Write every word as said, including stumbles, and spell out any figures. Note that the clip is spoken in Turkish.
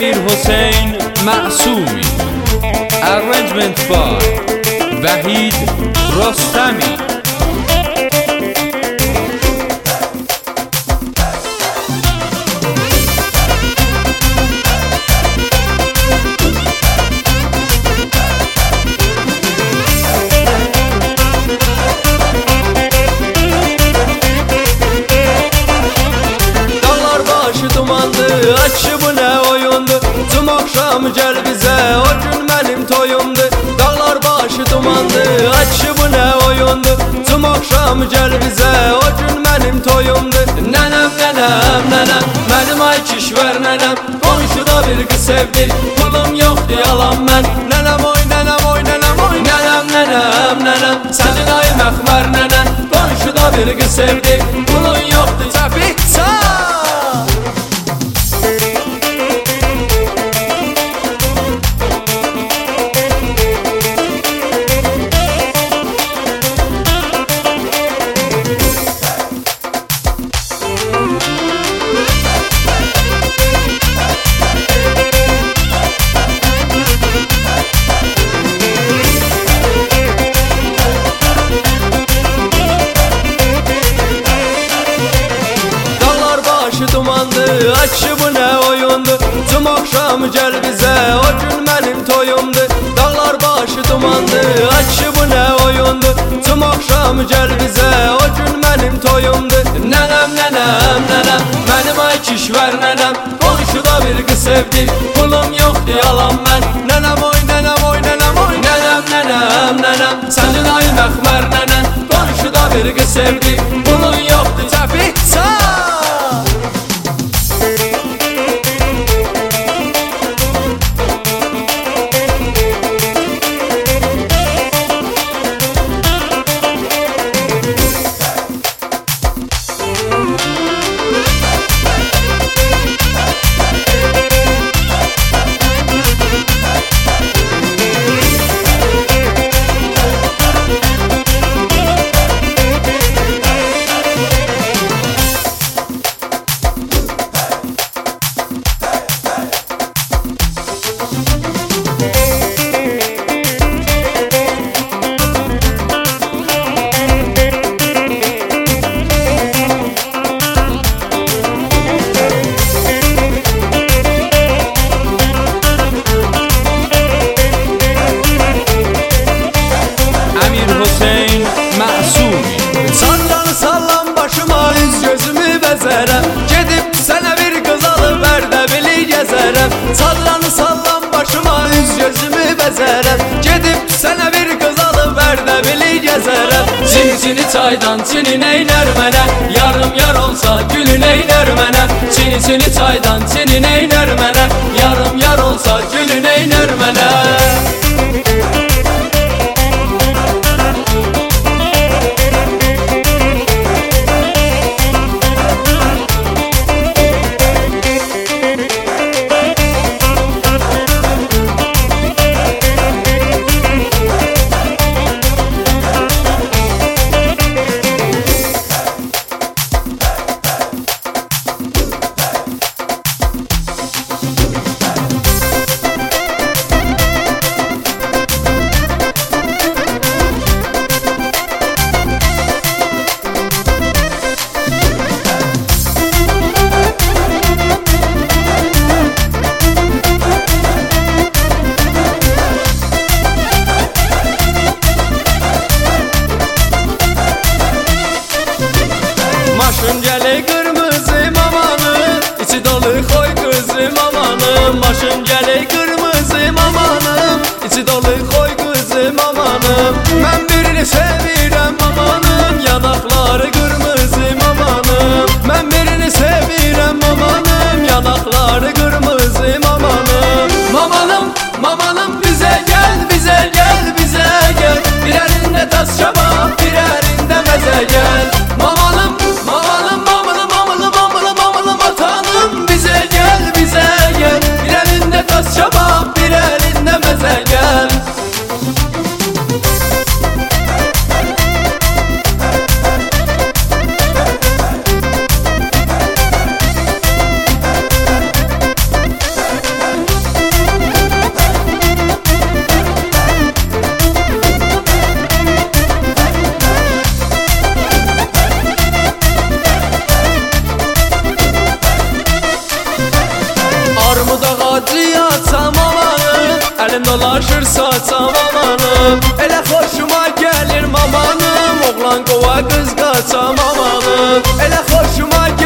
Amir Hossein Ma'soumi. Arrangement by Vahid Rostami. Açı bu ne oyundu? Tüm akşam gel bize, o gün benim toyumdu. Dağlar başı dumandı. Açı bu ne oyundu? Tüm akşam gel bize, o gün benim toyumdu. Nenem nenem nenem, benim ay kişver nenem. Komşuda bir kız sevdik, pulum yoktu yalan ben. Nenem oy nenem oy nenem oy nenem nenem nenem. Senin ay mehmer nenem. Komşuda bir kız sevdik, pulun yoktu tabi sağ. Dumandı, açı bu ne oyundu? Tüm akşam gel bize, o gün benim toyumdu. Dağlar başı dumandı, açı bu ne oyundu? Tüm akşam gel bize, o gün benim toyumdu. Nenem nenem nenem, benim ay kişver nenem. Komşuda bir kız sevdik, pulum yoktu yalan ben. Nenem oy nenem oy nenem oy nenem nenem nenem. Senin ay mehmer nenem. Komşuda bir kız sevdik, pulun yoktu tabi sağ. Sallan sallan başıma, üz gözümü bezerem. Gedib sənə bir qız alıb Ərdəbili gezərəm. Sallan sallan başıma, üz gözümü bezerem. Gedib sənə bir qız alıb Ərdəbili gezərəm. Çini çaydan çini neyner mənə, yarım yar olsa gülü neyner mənə. Çini çini çaydan çini neyner mənə, yarım yar olsa gülü neyner mənə. Maşın gəli qırmızı mamanı, içi dolu koy kızım amanım. Maşın gəli qırmızı mamanım, içi dolu koy kızım amanım. Mən birini sevirəm amanım, yanaqları qırmızı mamanım. Mən birini sevirəm amanım, yanaqları qırmızı mamanım. Mamanım, mamanım bizə gəl, bizə gəl, bizə gəl. Bir əlində tas şabab, bir əlində məzə gəl. Mamanım, mamanım, mamanım, mamanım, mamanım, mamanım, atanım bizə gəl, bizə gəl. Bir əlində tas şabab. saçam amanım, əlim dolaşır saçam amanım. Elə xoşuma gəlir mamanım, oğlan qova qız qaçam amanım. Elə xoşuma